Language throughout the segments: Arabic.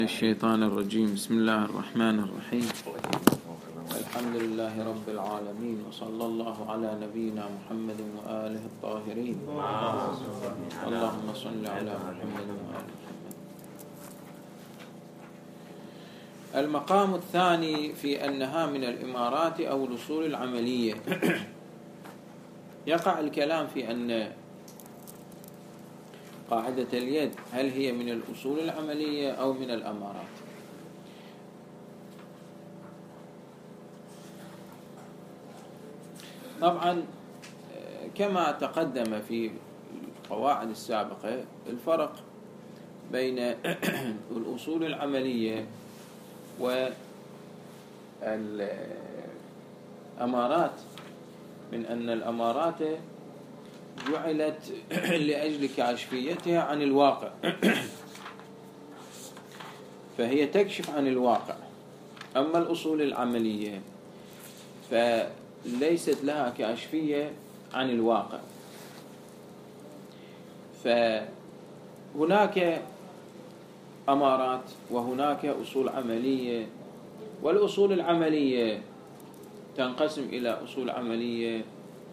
الشيطان الرجيم. بسم الله الرحمن الرحيم. الحمد لله رب العالمين، وصلى الله على نبينا محمد وآله الطاهرين. اللهم صل على محمد وآل محمد. المقام الثاني في أنها من الإمارات أو الأصول العملية. يقع الكلام في أن قاعدة اليد هل هي من الأصول العملية أو من الأمارات؟ طبعا كما تقدم في القواعد السابقة الفرق بين الأصول العملية والأمارات، من أن الأمارات جعلت لأجل كاشفيتها عن الواقع، فهي تكشف عن الواقع. أما الأصول العملية فليست لها كاشفية عن الواقع. فهناك أمارات وهناك أصول عملية، والأصول العملية تنقسم إلى أصول عملية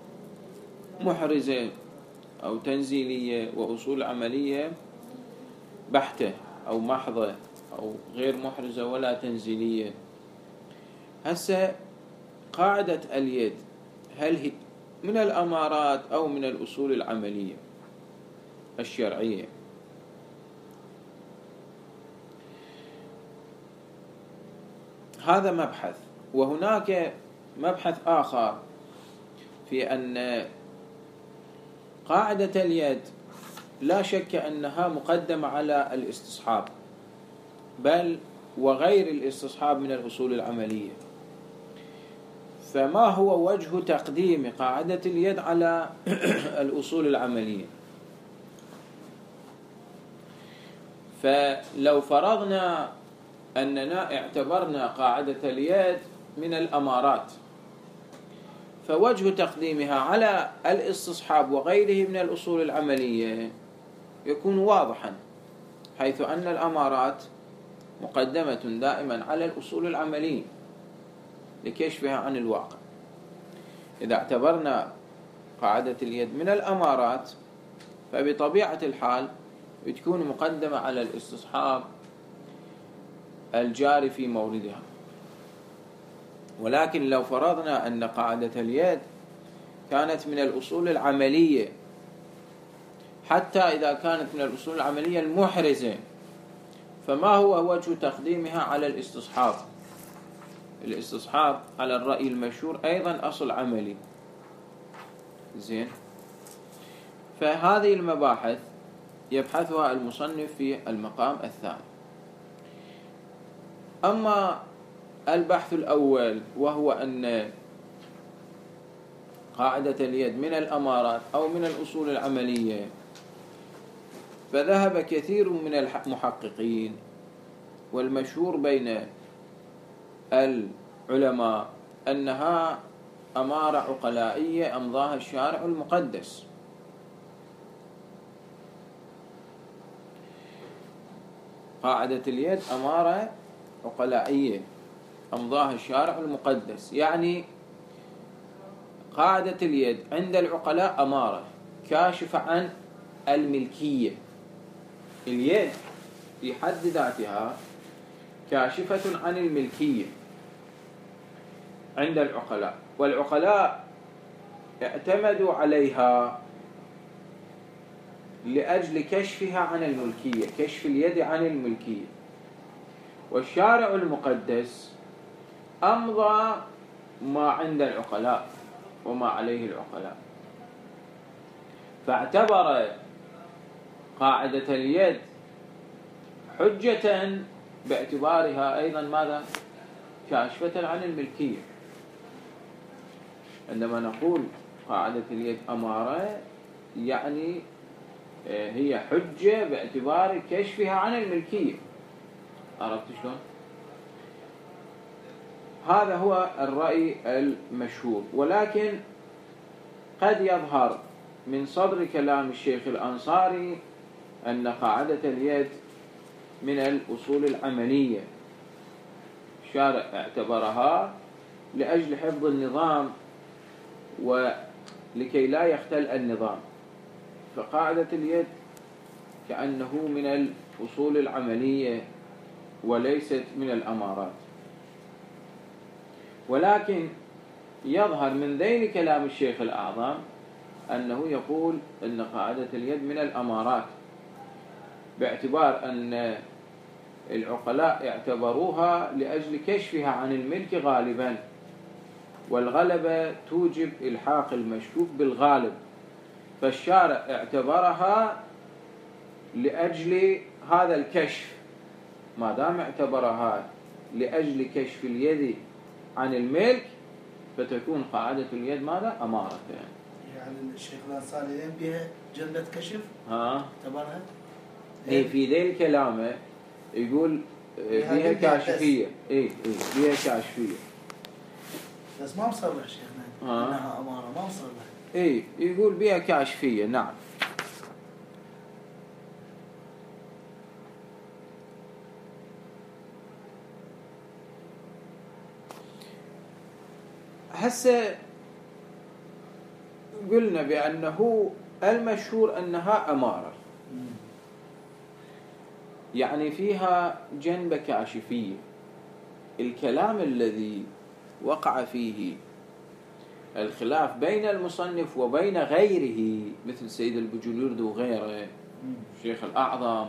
محرزة أو تنزيلية، وأصول عملية بحتة أو محضة أو غير محرزة ولا تنزيلية. هسه قاعدة اليد هل هي من الأمارات أو من الأصول العملية الشرعية؟ هذا مبحث. وهناك مبحث آخر في أن قاعدة اليد لا شك أنها مقدمة على الاستصحاب، بل وغير الاستصحاب من الأصول العملية. فما هو وجه تقديم قاعدة اليد على الأصول العملية؟ فلو فرضنا أننا اعتبرنا قاعدة اليد من الأمارات، فوجه تقديمها على الاستصحاب وغيره من الأصول العملية يكون واضحا، حيث أن الأمارات مقدمة دائما على الأصول العملية لكشفها عن الواقع. إذا اعتبرنا قاعدة اليد من الأمارات فبطبيعة الحال تكون مقدمة على الاستصحاب الجاري في موردها. ولكن لو فرضنا أن قاعدة اليد كانت من الأصول العملية، حتى إذا كانت من الأصول العملية المحرزة، فما هو وجه تقديمها على الاستصحاب؟ الاستصحاب على الرأي المشهور أيضا أصل عملي. زين، فهذه المباحث يبحثها المصنف في المقام الثاني. أما البحث الأول وهو أن قاعدة اليد من الأمارات أو من الأصول العملية، فذهب كثير من المحققين والمشهور بين العلماء أنها أمارة عقلائية أمضاها الشارع المقدس. قاعدة اليد أمارة عقلائية أمضاها الشارع المقدس، يعني قاعدة اليد عند العقلاء أمارة كاشفة عن الملكية. اليد في حد ذاتها كاشفة عن الملكية عند العقلاء، والعقلاء اعتمدوا عليها لأجل كشفها عن الملكية، كشف اليد عن الملكية. والشارع المقدس أمضى ما عند العقلاء وما عليه العقلاء، فاعتبر قاعدة اليد حجة باعتبارها أيضا ماذا؟ كاشفة عن الملكية. عندما نقول قاعدة اليد أمارة يعني هي حجة باعتبار كشفها عن الملكية. عرفت شلون؟ هذا هو الرأي المشهور. ولكن قد يظهر من صدر كلام الشيخ الأنصاري أن قاعدة اليد من الأصول العملية، الشارع اعتبرها لأجل حفظ النظام ولكي لا يختل النظام. فقاعدة اليد كأنه من الأصول العملية وليست من الأمارات. ولكن يظهر من ذيل كلام الشيخ الأعظم أنه يقول أن قاعدة اليد من الأمارات، باعتبار أن العقلاء اعتبروها لأجل كشفها عن الملك غالبا، والغلبة توجب إلحاق المشكوك بالغالب، فالشارع اعتبرها لأجل هذا الكشف. ما دام اعتبرها لأجل كشف اليد عن الملك فتكون قاعدة اليد ماذا؟ أمارة. يعني الشيخ الأنصاري بها جلبة كشف اعتبرها في ذيل كلامه يقول فيها كاشفية. فيها كاشفية، بس ما مصرح شيخنا انها أمارة، ما مصرح. يقول بها كاشفية. نعم. هسه قلنا بأنه المشهور أنها أمارة، يعني فيها جنبة كاشفية. الكلام الذي وقع فيه الخلاف بين المصنف وبين غيره مثل سيد البجلورد وغيره الشيخ الأعظم،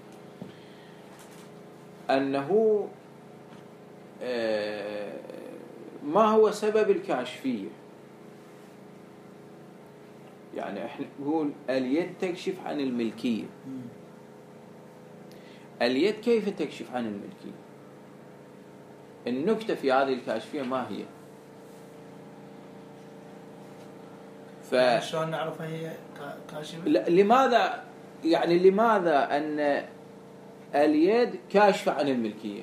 أنه ما هو سبب الكاشفية. يعني احنا نقول اليد تكشف عن الملكية. اليد كيف تكشف عن الملكية؟ النكتة في هذه الكاشفية ما هي؟ شلون نعرفها هي كاشفة؟ لماذا يعني لماذا أن اليد كاشفة عن الملكية؟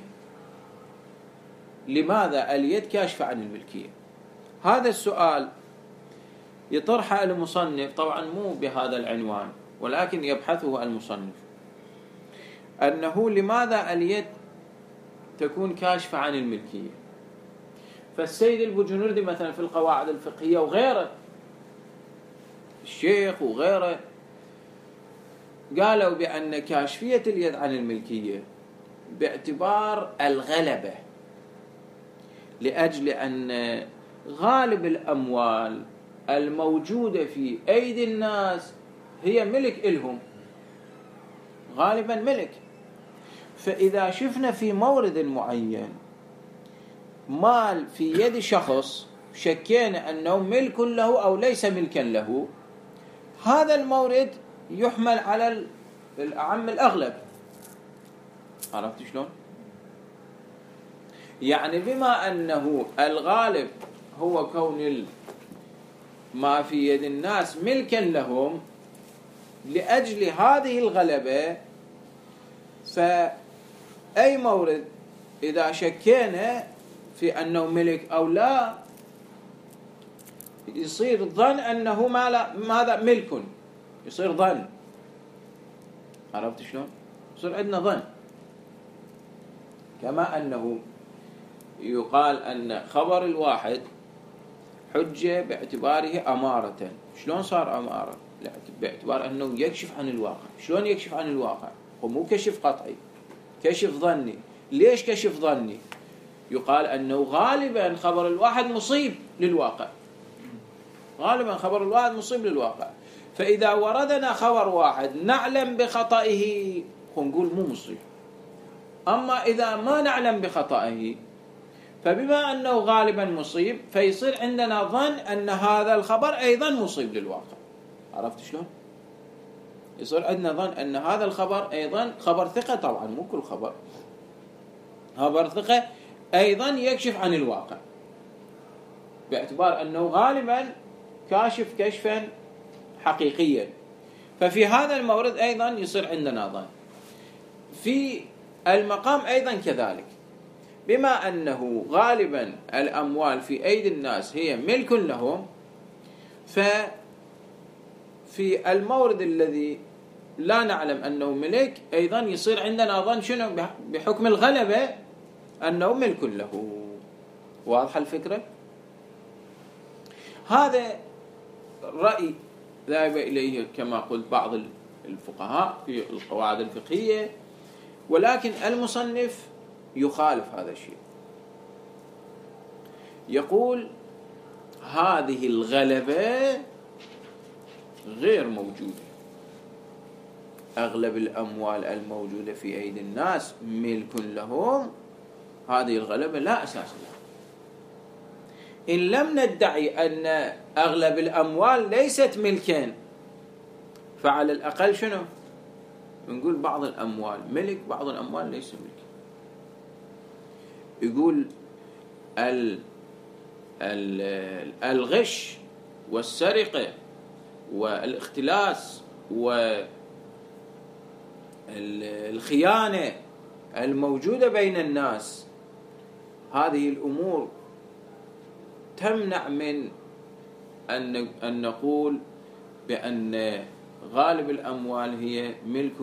لماذا اليد كاشفة عن الملكية؟ هذا السؤال يطرحه المصنف، طبعا مو بهذا العنوان ولكن يبحثه المصنف، أنه لماذا اليد تكون كاشفة عن الملكية. فالسيد البجنوردي مثلا في القواعد الفقهية وغيره الشيخ وغيره قالوا بأن كاشفية اليد عن الملكية باعتبار الغلبة، لأجل أن غالب الأموال الموجودة في أيدي الناس هي ملك إلهم، غالبا ملك. فإذا شفنا في مورد معين مال في يد شخص شكينا أنه ملك له أو ليس ملكا له، هذا المورد يحمل على الأعم الأغلب. عرفت شلون؟ يعني بما أنه الغالب هو كون ما في يد الناس ملكا لهم، لأجل هذه الغلبة فأي مورد إذا شكينا في أنه ملك أو لا يصير ظن أنه ماذا ملك، يصير ظن. عرفت شلون؟ يصير عندنا ظن. كما أنه يقال أن خبر الواحد حجة باعتباره أمارة. شلون صار أمارة؟ باعتبار أنه يكشف عن الواقع. شلون يكشف عن الواقع؟ هو مو كشف قطعي، كشف ظني. ليش كشف ظني؟ يقال أنه غالبا خبر الواحد مصيب للواقع، غالبا خبر الواحد مصيب للواقع. فإذا وردنا خبر واحد نعلم بخطئه نقول مو مصيب. أما إذا ما نعلم بخطئه فبما أنه غالبا مصيب فيصير عندنا ظن أن هذا الخبر أيضا مصيب للواقع. عرفت شلون؟ يصير عندنا ظن أن هذا الخبر أيضا خبر ثقة، طبعا مو كل خبر، خبر ثقة أيضا يكشف عن الواقع، باعتبار أنه غالبا كاشف كشفا حقيقيا. ففي هذا المورد أيضا يصير عندنا ظن. في المقام أيضا كذلك، بما أنه غالبا الأموال في أيدي الناس هي ملك لهم، ففي المورد الذي لا نعلم أنه ملك أيضا يصير عندنا ظن شنو بحكم الغلبة أنه ملك له. واضحة الفكرة؟ هذا رأي ذهب إليه كما قلت بعض الفقهاء في القواعد الفقهية، ولكن المصنف يخالف هذا الشيء، يقول هذه الغلبة غير موجودة، أغلب الأموال الموجودة في أيدي الناس ملك لهم، هذه الغلبة لا أساس لها. إن لم ندعي أن أغلب الأموال ليست ملكا، فعلى الأقل شنو؟ نقول بعض الأموال ملك، بعض الأموال ليس ملك. يقول الغش والسرقة والاختلاس والخيانة الموجودة بين الناس، هذه الأمور تمنع من أن نقول بأن غالب الأموال هي ملك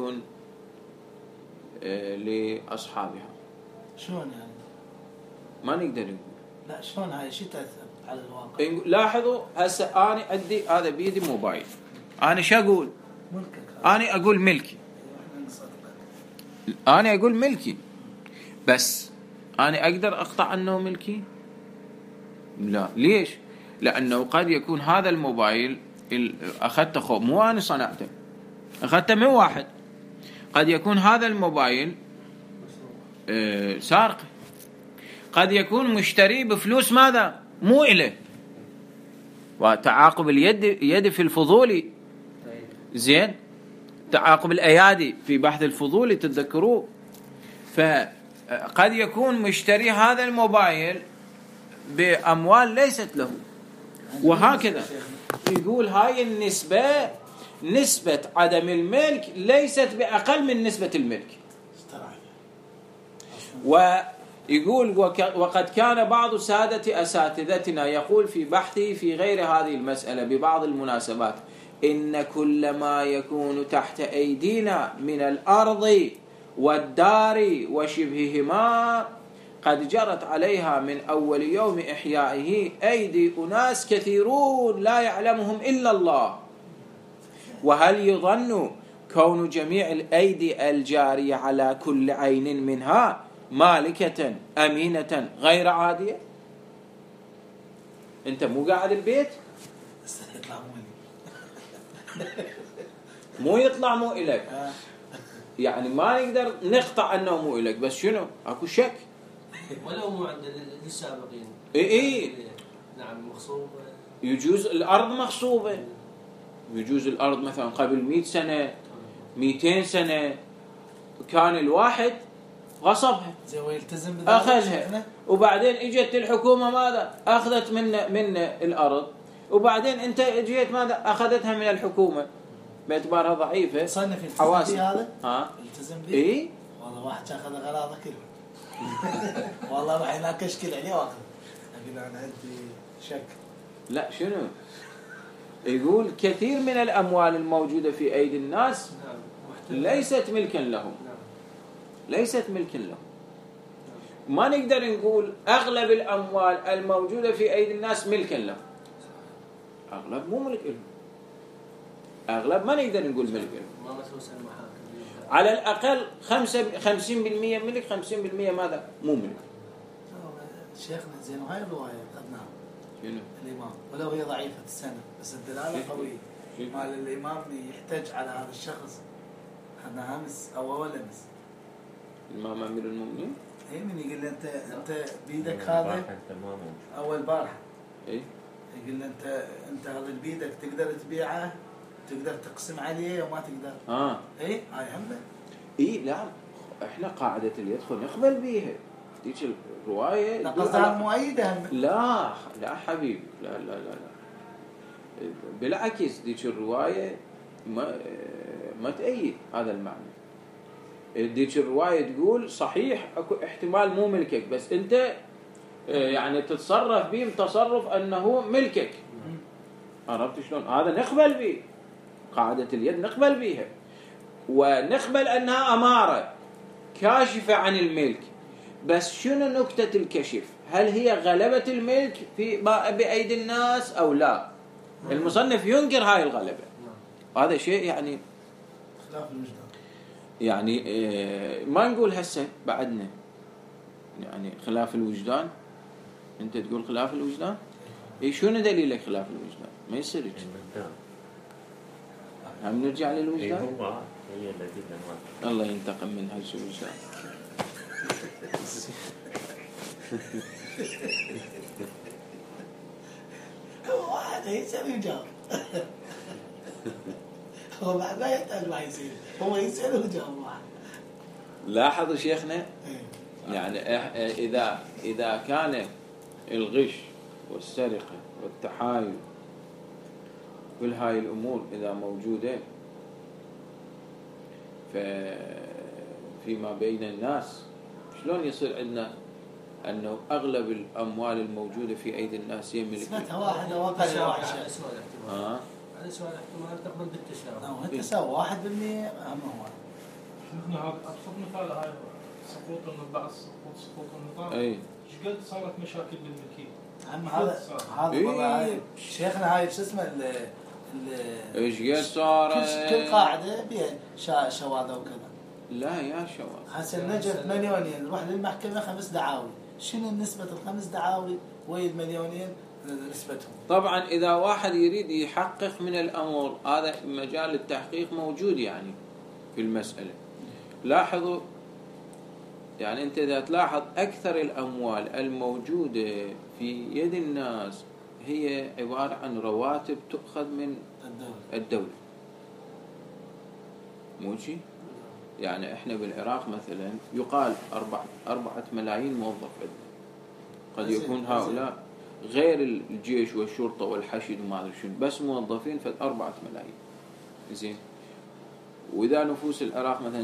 لأصحابها. شلون يعني؟ ما نقدر نقول. لا شلون هاي شو تأثر على الواقع؟ لاحظوا هسه أنا عندي هذا بيدي موبايل، أنا شو أقول؟ ملكك. أنا أقول ملكي. أنا أقول ملكي، بس أنا أقدر أقطع أنه ملكي؟ لا. ليش؟ لأنه قد يكون هذا الموبايل أخذته مو أنا صنعته، أخذته من واحد. قد يكون هذا الموبايل سارق، قد يكون مشتري بفلوس ماذا؟ مو إله. وتعاقب اليد في الفضولي، زين، تعاقب الأيادي في بحث الفضولي تتذكروه. فقد يكون مشتري هذا الموبايل بأموال ليست له، وهكذا. يقول هاي النسبة، نسبة عدم الملك ليست بأقل من نسبة الملك. ويقول وقد كان بعض سادة أساتذتنا يقول في بحثه في غير هذه المسألة ببعض المناسبات إن كل ما يكون تحت أيدينا من الأرض والدار وشبههما قد جرت عليها من أول يوم إحيائه أيدي أناس كثيرون لا يعلمهم إلا الله. وهل يظن كون جميع الأيدي الجارية على كل عين منها مالكة أمينة غير عادية؟ أنت مو قاعد البيت؟ مو يطلع مو إليك، يعني ما نقدر نقطع أنه مو إليك، بس شنو؟ أكو شك ولو مو عند السابقين. إيه نعم مغصوبة. يجوز الأرض مغصوبة، يجوز الأرض مثلا قبل 100 سنة 200 سنة كان الواحد غصبها أخذها، وبعدين اجت الحكومة ماذا؟ أخذت من الأرض، وبعدين أنت جيت ماذا؟ أخذتها من الحكومة باعتبارها ضعيفة. صنف التزم بيه هذا؟ التزم بيه؟ إيه؟ والله واحد أخذ غراضه كله. والله راح هناك أشكل عليه وأخذ. أقول أنا عندي شك. لا شنو؟ يقول كثير من الأموال الموجودة في أيدي الناس ليست ملكا لهم، ليست ملكا لهم. ما نقدر نقول أغلب الأموال الموجودة في أيدي الناس ملكا لهم، أغلب مو ملك لهم، أغلب ما نقدر نقول ملك لهم. على الأقل 50% ملك، 50% ماذا؟ مو ملك. شيخنا زين وهاي الرواية أخذناها. شنو؟ الإمام ولو هي ضعيفة السنة بس الدلالة قوية. مال الإمام يحتج على هذا الشخص. أخذناها أمس أو أول أمس. الإمام أمير المؤمنين؟ إيه من يقول له أنت بيدك هذا أول بارحة. إيه؟ يقول له أنت هذا بيدك تقدر تبيعه، تقدر تقسم عليه وما تقدر. إيه هاي همه. إيه لا إحنا قاعدة اللي يدخل نقبل بيها. ديك الرواية. لا قصدها مؤيدة. لا حبيبي، لا لا لا لا. بالعكس ديك الرواية ما تأيد هذا المعنى. ديك الرواية تقول صحيح اكو احتمال مو ملكك، بس انت يعني تتصرف به بتصرف انه ملكك. عرفت شلون؟ هذا نقبل به، قاعدة اليد نقبل بها. ونقبل أنها أمارة كاشفة عن الملك، بس شنو نكتة الكشف؟ هل هي غلبة الملك بأيدي الناس أو لا؟ المصنف ينكر هاي الغلبة. هذا شيء يعني خلاف الوجدان، يعني ما نقول هسه بعدنا يعني خلاف الوجدان. أنت تقول خلاف الوجدان؟ إيه شنو دليلك خلاف الوجدان؟ ما يصير هيك. هم نرجع للوجدان. الله ينتقم من هالوجدان. هو واحد يسأل ويجاوب. هو بعد ما يحتاج ما يصير، هو يسأل ويجاوب واحد. لاحظوا شيخنا يعني إذا كان الغش والسرقة والتحايل كل هاي الأمور إذا موجودة فيما بين الناس، شلون يصير عندنا أنه أغلب الأموال الموجودة في أيدي الناس هي ملك؟ سمعتها واحد وقال واحد شيء. هذا سؤال احتمال تقبل بالتساوي. هو التساوي 1% أهم هو. شفنا هذا أبسط مثال، هاي سقوط النظام، سقوط النظام. أي. إيش قد صارت مشاكل بالملكية؟ عم هذا والله شيخنا هاي شو اسمه ايش قد صار كل قاعدة بها شواذ وكذا. لا يا شواذ. هسه النجف مليونين نروح للمحكمة 5 دعاوي، شنو نسبة ال5 دعاوي ويا المليونين نسبتهم؟ طبعا إذا واحد يريد يحقق من الأمور هذا مجال التحقيق موجود يعني في المسألة. لاحظوا يعني أنت إذا تلاحظ أكثر الأموال الموجودة في يد الناس هي عبارة عن رواتب تؤخذ من الدولة. مو شيء؟ يعني إحنا بالعراق مثلا يقال 4 ملايين موظف عندنا. قد يكون هؤلاء غير الجيش والشرطة والحشد وما أدري شنو، بس موظفين في 4 ملايين. زين. وإذا نفوس العراق مثلا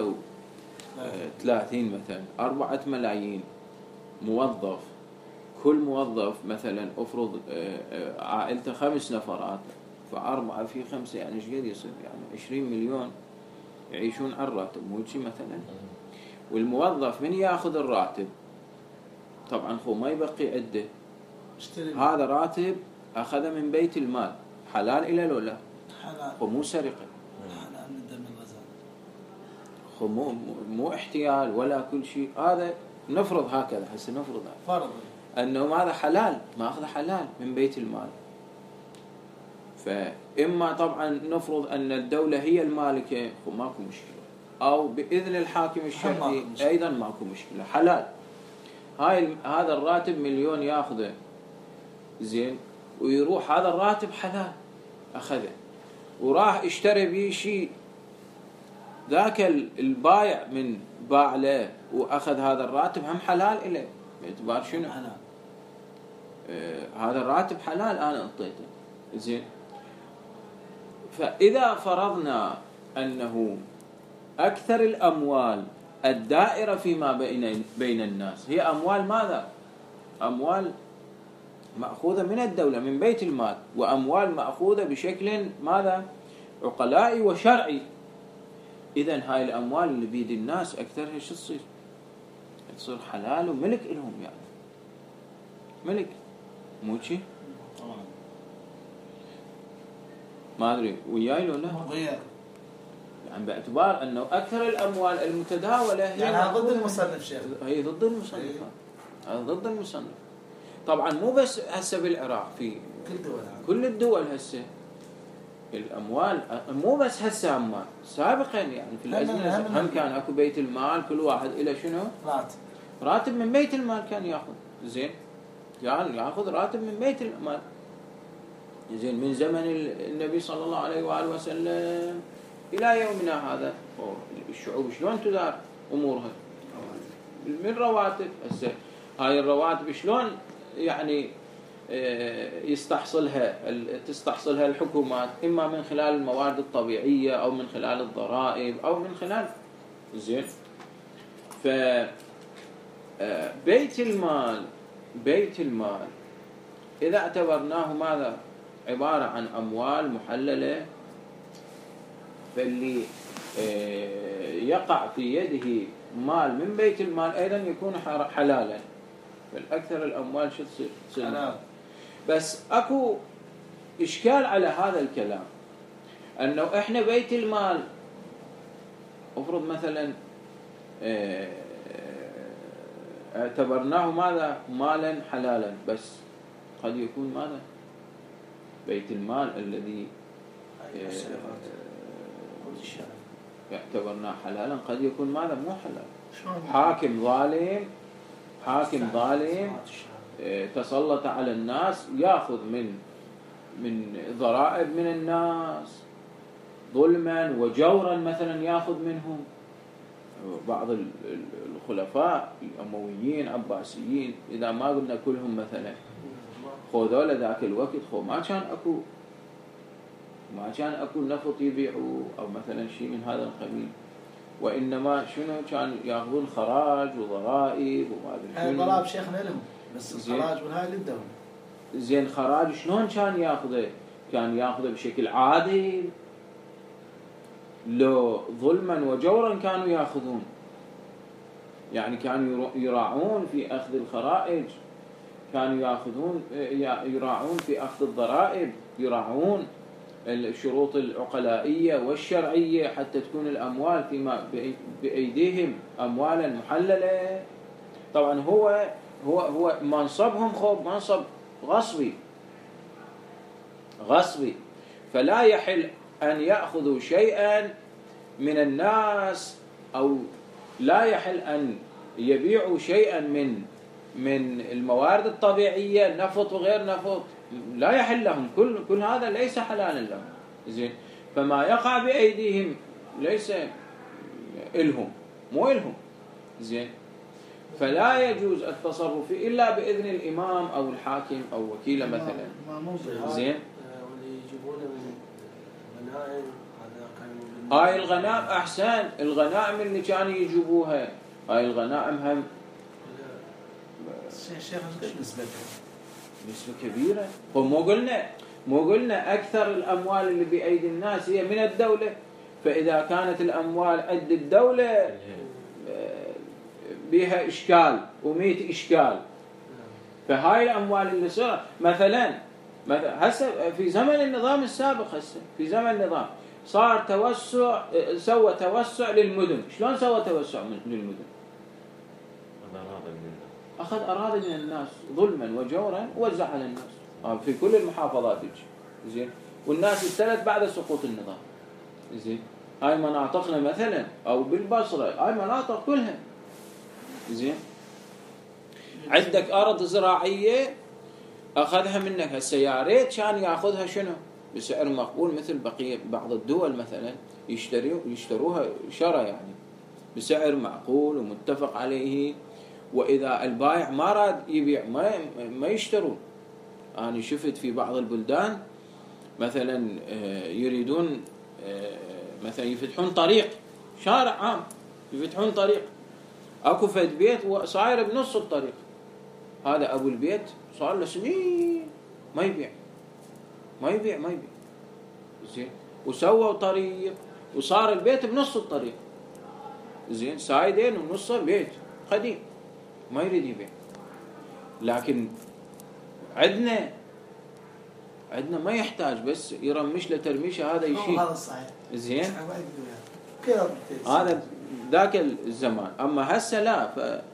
36 مثلا 4 ملايين موظف، كل موظف مثلا أفرض عائلته 5 نفرات، ف4 في 5 يعني ايش قد يصير؟ يعني 20 مليون يعيشون على الراتب. مو شيء مثلا. والموظف من ياخذ الراتب طبعا هو ما يبقي عده، هذا راتب أخذه من بيت المال، حلال إلى لو لا؟ حلال. هو مو سرقة. حلال من دم الغزال. هو مو احتيال ولا كل شيء. هذا نفرض هكذا، هسه نفرض فرض أنه هذا حلال، ما أخذ حلال من بيت المال. فإما طبعا نفرض أن الدولة هي المالكة وماكو مشكلة، أو بإذن الحاكم الشرعي أيضا ماكو مشكلة، حلال. هذا الراتب 1,000,000 ياخذه، زين، ويروح هذا الراتب حلال أخذه وراح اشتري بيه شيء، ذاك البايع من باع له وأخذ هذا الراتب هم حلال إليه باعتبار شنو؟ حلال. هذا الراتب حلال أنا أعطيته. زين. فإذا فرضنا أنه أكثر الأموال الدائرة فيما بين الناس هي أموال ماذا؟ أموال مأخوذة من الدولة من بيت المال، وأموال مأخوذة بشكل ماذا؟ عقلائي وشرعي. إذن هاي الأموال اللي بيد الناس أكثرها شو تصير؟ تصير حلال وملك إلهم يعني. ملك. مو شي؟ ما أدري وياي لو لا؟ وياك. يعني باعتبار أنه أكثر الأموال المتداولة هي يعني ضد المصنف شيخ. هي ضد المصنف. هذا ضد المصنف. طبعا مو بس هسه بالعراق، في كل الدول هسه الأموال مو بس هسه أموال، سابقا يعني في الأزمنة هم كان أكو بيت المال، كل واحد إلى شنو؟ راتب من بيت المال كان يأخذ. زين. يعني يأخذ راتب من بيت المال. زين. من زمن النبي صلى الله عليه وآله وسلم إلى يومنا هذا الشعوب شلون تدار أمورها؟ من رواتب. هسه هاي الرواتب شلون يعني تستحصلها الحكومات، إما من خلال الموارد الطبيعية أو من خلال الضرائب أو من خلال. زين. بيت المال إذا اعتبرناه ماذا؟ عبارة عن أموال محللة، فاللي يقع في يده مال من بيت المال أيضا يكون حلالا. فالأكثر الأموال شو تصير حلال. بس أكو إشكال على هذا الكلام، أنه إحنا بيت المال أفرض مثلا اعتبرناه ماذا مالا حلالا، بس قد يكون ماذا بيت المال الذي اعتبرناه حلالا قد يكون ماذا مو حلال. حاكم ظالم تسلط على الناس، يأخذ من ضرائب من الناس ظلما وجورا، مثلا يأخذ منهم. بعض الخلفاء الأمويين عباسيين إذا ما قلنا كلهم مثلا خذوا ذاك الوقت ما كان أكو نفط يبيعوا أو مثلا شيء من هذا القبيل، وإنما شنو كان يأخذون خراج وضرائب وما أدري شنو. الضرائب شيخنا لهم، بس الخراج والهاي للدولة. زين خراج شلون كان يأخذه؟ كان يأخذه بشكل عادل، لو ظلما وجورا كانوا يأخذون. يعني كانوا يراعون في أخذ الخرائج، كانوا يراعون في أخذ الضرائب، يراعون الشروط العقلائية والشرعية حتى تكون الأموال فيما بأيديهم أموالا محللة. طبعا هو منصبهم منصب غصبي، فلا يحل أن يأخذوا شيئا من الناس، أو لا يحل أن يبيعوا شيئا من الموارد الطبيعية، نفط وغير نفط، لا يحل لهم. كل هذا ليس حلالا لهم. زين، فما يقع بأيديهم ليس إلهم، مو إلهم. زين، فلا يجوز التصرف إلا بإذن الإمام أو الحاكم أو وكيله مثلا. زين، واللي يجيبونه من غنائم هذا كان هاي الغنائم أحسن، الغنائم اللي كانوا يجيبوها هاي الغنائم هم شيخ نسبتها نسبة كبيرة. مو قلنا أكثر الأموال اللي بأيدي الناس هي من الدولة، فإذا كانت الأموال عند الدولة بها إشكال و100 إشكال. فهاي الأموال اللي صار مثلا هسه في زمن النظام السابق، في زمن النظام صار سوى توسع للمدن. شلون سوى توسع للمدن؟ أخذ أراضي من الناس ظلما وجورا ووزع على الناس في كل المحافظات. زين، والناس ابتلت بعد سقوط النظام. زين، هاي مناطقنا مثلا أو بالبصرة، هاي مناطق كلها. زين، عندك أرض زراعية أخذها منك، هسه يا ريت كان يأخذها شنو بسعر مقبول مثل بقية بعض الدول مثلا يشتروها شراء يعني بسعر معقول ومتفق عليه، وإذا البائع ما راد يبيع ما يشترون. أنا شفت في بعض البلدان مثلا يريدون مثلا يفتحون طريق، شارع عام يفتحون طريق، أكو فد بيت صاير بنص الطريق، هذا أبو البيت صار له سنين ما يبيع. زين، وسووا طريق وصار البيت بنص الطريق. زين، سايدين ونصه بيت قديم ما يريد يبيع. لكن عندنا ما يحتاج، بس يرمش له ترميشه هذا يشيل. هذا صحيح. زين، هذا ذاك الزمان. أما هسه لا،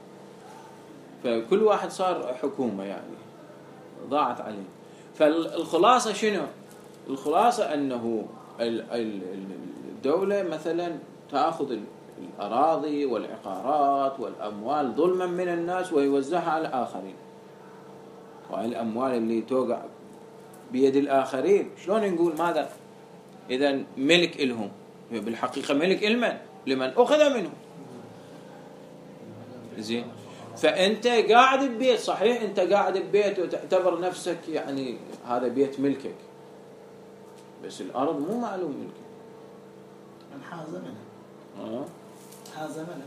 فكل واحد صار حكومة يعني ضاعت عليه. فالخلاصة شنو؟ الخلاصة أنه الدولة مثلا تأخذ الأراضي والعقارات والأموال ظلما من الناس ويوزعها على الآخرين. وهي الأموال اللي توقع بيد الآخرين شلون نقول ماذا؟ إذا ملك إلهم، بالحقيقة ملك لمن أخذ منهم. زين، فأنت قاعد ببيت، صحيح أنت قاعد ببيت وتعتبر نفسك يعني هذا بيت ملكك، بس الأرض مو معلوم ملكك، من حاز منها حاز منها.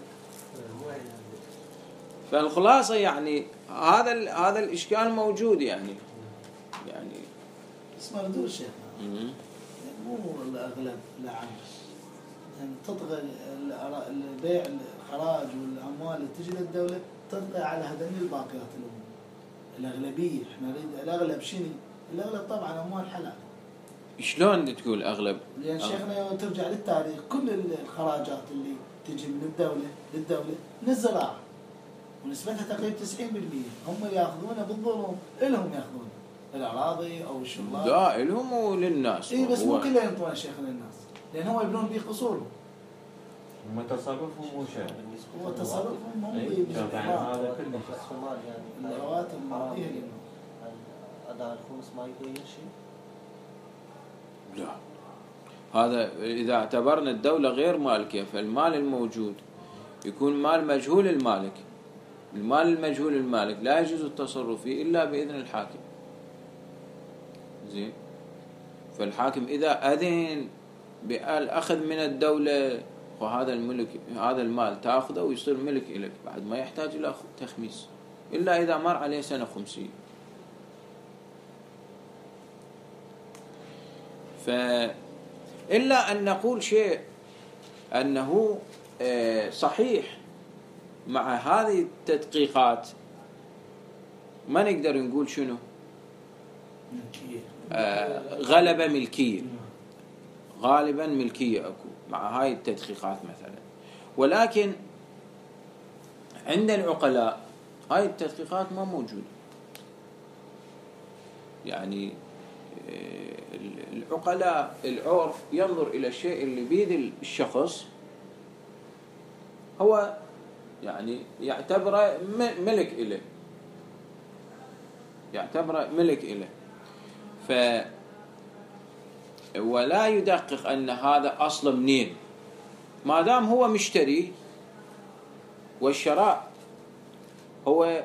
فالخلاصة يعني هذا الإشكال موجود يعني بس مردود شيخنا، مو الأغلب لا عم يعني تطغى البيع الخراج والأموال اللي تجي للدولة تطغى على هذين الباقيات الأمور. الأغلبية إحنا نريد الأغلب شنو؟ الأغلب طبعا أموال حلال. شلون تقول أغلب؟ لأن شيخنا ترجع للتاريخ كل الخراجات اللي تجي من الدولة للدولة من الزراعة ونسبتها تقريبا 90% هم يأخذونها بالظلم، إلهم يأخذون الأراضي أو الشغلات. لا إلهم وللناس. إيه بس مو كله ينطون شيخنا للناس، لأن هم يبنون به قصورهم. هم تصرفهم مو شيء. هو تصرفهم هم هذا كله الصومال يعني الرواتب المالية لهم. أداء الخمس ما يغير شيء؟ لا، هذا إذا اعتبرنا الدولة غير مالكة فالمال الموجود يكون مال مجهول المالك. المال المجهول المالك لا يجوز التصرف فيه إلا بإذن الحاكم. زين، فالحاكم إذا أذن بالأخذ من الدولة وهذا الملك هذا المال تأخذه ويصير ملك إليك بعد ما يحتاج إلى تخميس إلا إذا مر عليه سنة خمسية. فإلا أن نقول شيء أنه صحيح مع هذه التدقيقات ما نقدر نقول شنو غلبة ملكية، غالبا ملكية أكو مع هاي التدقيقات مثلا. ولكن عند العقلاء هاي التدقيقات ما موجودة. يعني العقلاء العرف ينظر إلى الشيء اللي بيد الشخص هو يعني يعتبره ملك إله، يعتبره ملك إله. ولا يدقق أن هذا أصلا منين، ما دام هو مشتري والشراء هو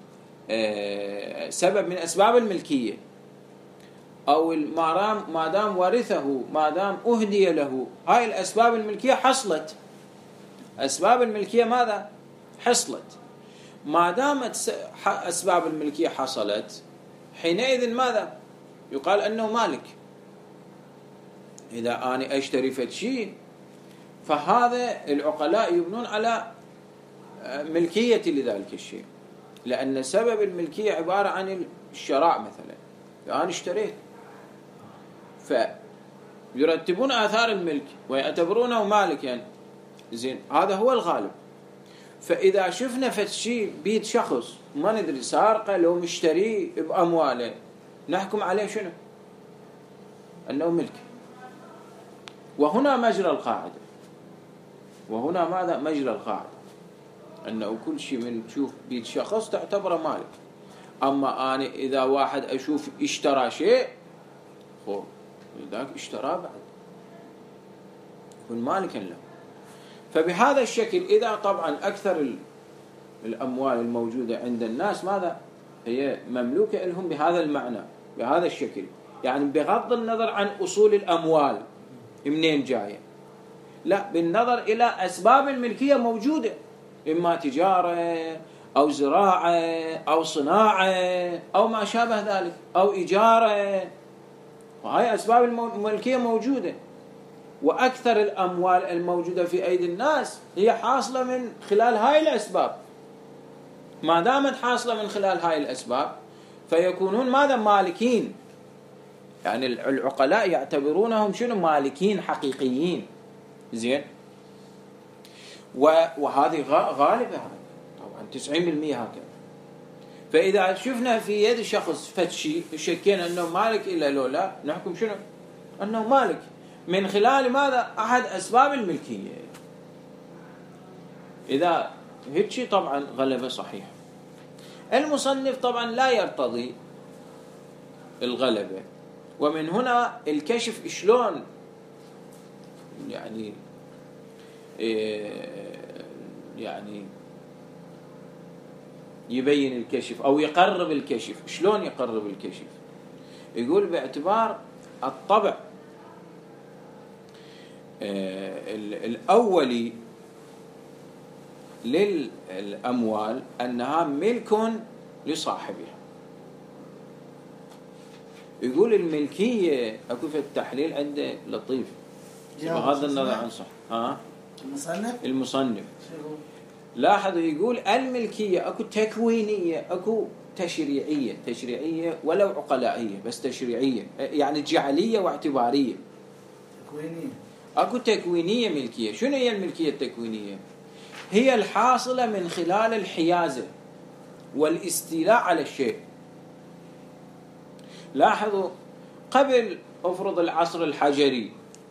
سبب من أسباب الملكية، أو ما دام ورثه، ما دام أهدي له، هاي الأسباب الملكية حصلت. أسباب الملكية ماذا؟ حصلت. ما دامت أسباب الملكية حصلت حينئذ ماذا؟ يقال أنه مالك. إذا أنا أشتري فشي فهذا العقلاء يبنون على ملكية لذلك الشيء، لأن سبب الملكية عبارة عن الشراء مثلا. أنا اشتريت فيرتبون آثار الملك ويعتبرونه مالكا يعني. زين، هذا هو الغالب. فإذا شفنا فشي بيد شخص ما ندري سارقه لو مشتري بأمواله نحكم عليه شنو؟ أنه ملك. وهنا مجرى القاعدة، وهنا ماذا؟ مجرى القاعدة أنه كل شيء من تشوف بيد شخص تعتبره مالك. أما أنا إذا واحد أشوف اشترى شيء خو ذاك اشتراه بعد يكون مالكا له. فبهذا الشكل إذا طبعا أكثر الأموال الموجودة عند الناس ماذا؟ هي مملوكة لهم بهذا المعنى بهذا الشكل، يعني بغض النظر عن أصول الأموال منين جاية، لا، بالنظر إلى أسباب الملكية موجودة، إما تجارة أو زراعة أو صناعة أو ما شابه ذلك أو إجارة، وهي أسباب الملكية موجودة. وأكثر الأموال الموجودة في أيدي الناس هي حاصلة من خلال هاي الأسباب. ما دامت حاصلة من خلال هاي الأسباب فيكونون ماذا؟ مالكين. يعني العقلاء يعتبرونهم شنو؟ مالكين حقيقيين. زين، وهذه غالبة طبعا 90% هكذا. فإذا شفنا في يد شخص فتشي شكينا أنه مالك إلا لولا نحكم شنو؟ أنه مالك من خلال ماذا؟ أحد أسباب الملكية. إذا هيك طبعا غلبة صحيح. المصنف طبعا لا يرتضي الغلبة، ومن هنا الكشف شلون يعني يبين الكشف أو يقرب الكشف. شلون يقرب الكشف؟ يقول باعتبار الطبع الأولي للأموال أنها ملك لصاحبها. يقول الملكية أكو في التحليل عنده لطيف بغض النظر عن صح المصنف لاحظوا يقول الملكية اكو تكوينية اكو تشريعية ولو عقلائية بس تشريعية، يعني جعلية واعتبارية. اكو تكوينية ملكية. شنو هي الملكية التكوينية؟ هي الحاصلة من خلال الحيازة والاستيلاء على الشيء. لاحظوا قبل افرض العصر الحجري،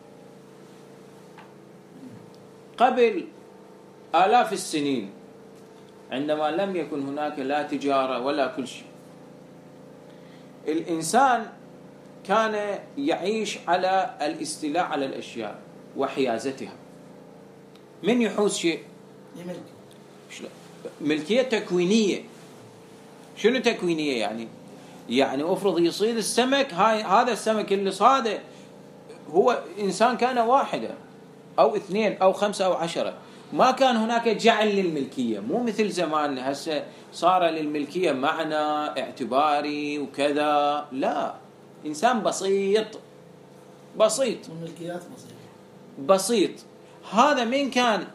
قبل آلاف السنين، عندما لم يكن هناك لا تجارة ولا كل شيء، الإنسان كان يعيش على الاستيلاء على الأشياء وحيازتها. من يحوز شيء ملكية تكوينية. شنو تكوينية؟ يعني أفرض يصيد السمك، هذا السمك اللي صاده هو إنسان كان واحدة أو اثنين أو 5 أو 10، ما كان هناك جعل للملكية. مو مثل زمان هسه صار للملكية معنى اعتباري وكذا، لا، إنسان بسيط. هذا من كان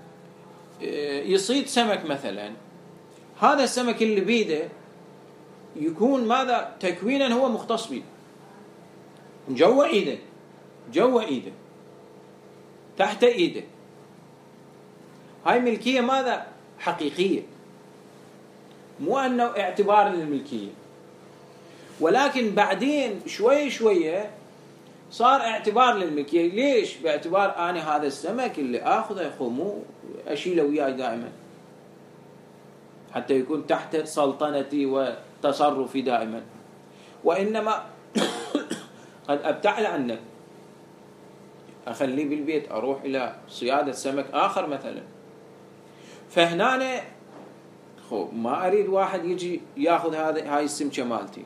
يصيد سمك مثلا، هذا السمك اللي بيده يكون ماذا تكوينا هو مختص به، جوا ايده تحت ايده. هاي ملكية ماذا حقيقية، مو انه اعتبار للملكية. ولكن بعدين شوية صار اعتبار للملكية. ليش؟ باعتبار انا هذا السمك اللي اخذه مو اشيله وياي دائما، حتى يكون تحت سلطنتي وتصرفي دائما، وإنما قد أبتعد عنه، أخليه بالبيت، أروح إلى صيادة سمك آخر مثلا. فهنا ما أريد واحد يجي يأخذ هاي السمكة مالتي.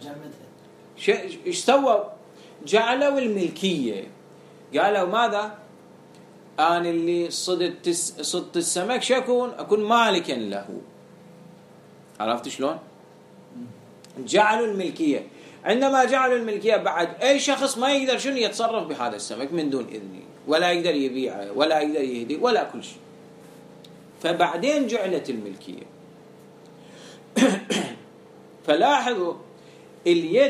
إيش سووا؟ جعلوا الملكية، قالوا ماذا؟ أنا اللي صدت السمك أكون مالكا له. عرفت شلون؟ جعلوا الملكية. عندما جعلوا الملكية بعد أي شخص ما يقدر شنو يتصرف بهذا السمك من دون إذني، ولا يقدر يبيعه ولا يقدر يهدي ولا كل شيء. فبعدين جعلت الملكية. فلاحظوا اليد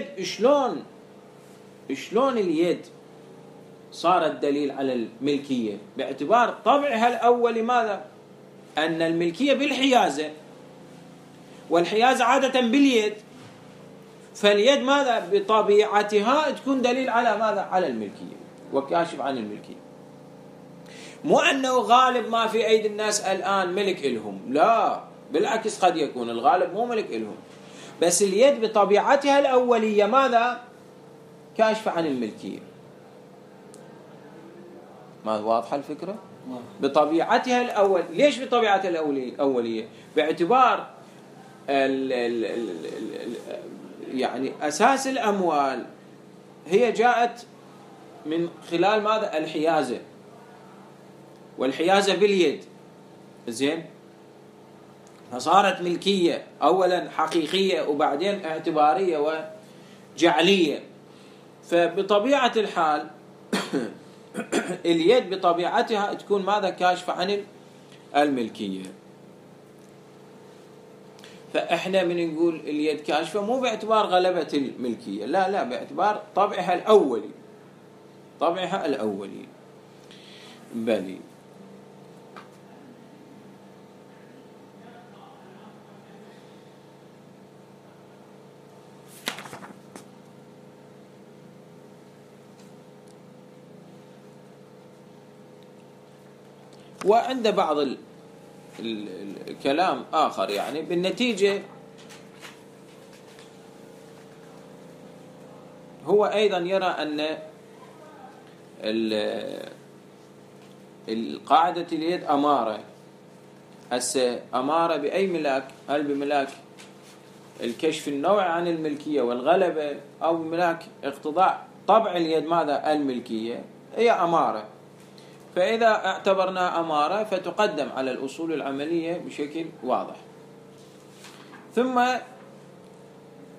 شلون اليد صارت دليل على الملكية، باعتبار طبعها الأول ماذا؟ أن الملكية بالحيازة، والحيازة عادة باليد. فاليد ماذا؟ بطبيعتها تكون دليل على ماذا؟ على الملكية وكاشف عن الملكية. مو أنه غالب ما في أيدي الناس الآن ملك إلهم، لا، بالعكس قد يكون الغالب مو ملك إلهم، بس اليد بطبيعتها الأولية ماذا؟ كاشف عن الملكية. ما واضحة الفكرة؟ بطبيعتها الأول. ليش بطبيعتها الأولية؟ باعتبار يعني أساس الأموال هي جاءت من خلال ماذا؟ الحيازة، والحيازة باليد. زين، فصارت ملكية أولا حقيقية وبعدين اعتبارية وجعلية. فبطبيعة الحال اليد بطبيعتها تكون ماذا؟ كاشفة عن الملكية. فإحنا من نقول اليد كاشفة مو باعتبار غلبة الملكية، لا، باعتبار طبعها الأولي. بلي. وعند بعض الكلام آخر، يعني بالنتيجة هو أيضا يرى أن القاعدة اليد أمارة. أمارة بأي ملاك؟ هل بملاك الكشف النوع عن الملكية والغلبة، أو بملاك اقتضاء طبع اليد ماذا؟ الملكية. هي أمارة. فإذا اعتبرنا أمارة فتقدم على الأصول العملية بشكل واضح. ثم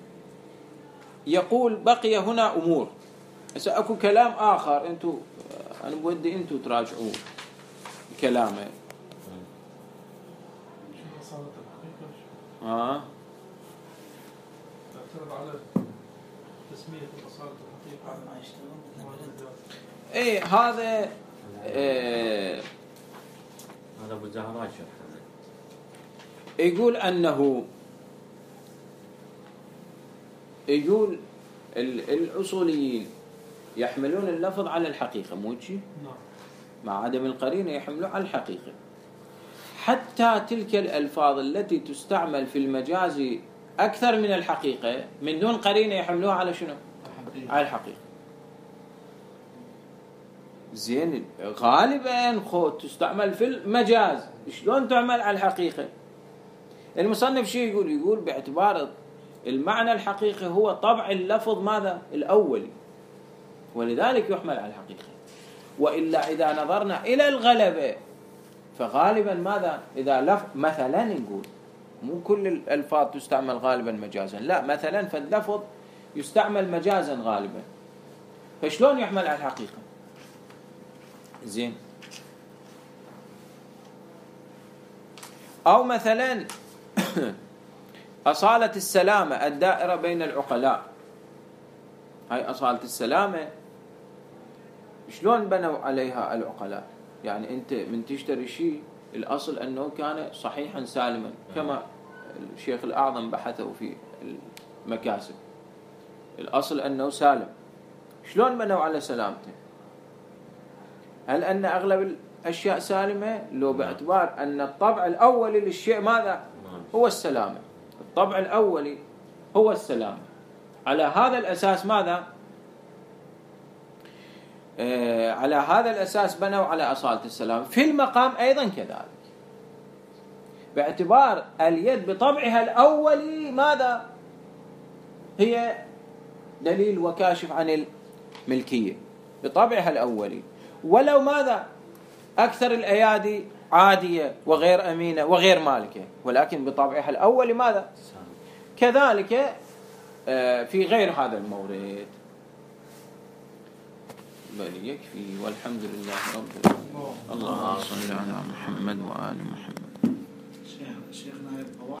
يقول بقي هنا أمور. سأكون كلام آخر أنتم أنا بودي أنتوا تراجعوا كلامه. شو أصالة الحقيقة؟ تعترض على تسمية أصالة الحقيقة ما يشتغلون. إيه هذا هذا أبو الزهراء شرح. يقول أنه يقول الأصوليين يحملون اللفظ على الحقيقة، مو شيء؟ نعم. مع عدم القرينة يحملون على الحقيقة. حتى تلك الألفاظ التي تستعمل في المجاز أكثر من الحقيقة من دون قرينة يحملوها على شنو؟ على الحقيقة. زين غالبا تستعمل في المجاز، شلون تعمل على الحقيقة؟ المصنف شيء يقول باعتبار المعنى الحقيقي هو طبع اللفظ ماذا؟ الأولي، ولذلك يحمل على الحقيقة. وإلا إذا نظرنا إلى الغلبة فغالبا ماذا؟ إذا مثلا نقول مو كل الألفاظ تستعمل غالبا مجازا، لا، مثلا فاللفظ يستعمل مجازا غالبا، فشلون يحمل على الحقيقة؟ زين. أو مثلا أصالة السلامة الدائرة بين العقلاء، هاي أصالة السلامة شلون بنوا عليها العقلاء؟ يعني أنت من تشتري شيء الأصل أنه كان صحيحا سالما، كما الشيخ الأعظم بحثه في المكاسب، الأصل أنه سالم. شلون بنوا على سلامته؟ هل أن أغلب الأشياء سالمة؟ لو باعتبار أن الطبع الأولي للشيء ماذا؟ هو السلامة. الطبع الأولي هو السلامة. على هذا الأساس ماذا؟ على هذا الأساس بنوا على أصالة السلامة. في المقام أيضا كذلك، باعتبار اليد بطبعها الأولي ماذا؟ هي دليل وكاشف عن الملكية بطبعها الأولي، ولو ماذا؟ أكثر الأيادي عادية وغير أمينة وغير مالكة، ولكن بطبعها الأولي ماذا؟ كذلك في غير هذا المورد. بل يكفي، والحمد لله رب العالمين. اللهم صل على محمد وآل محمد. شيخنا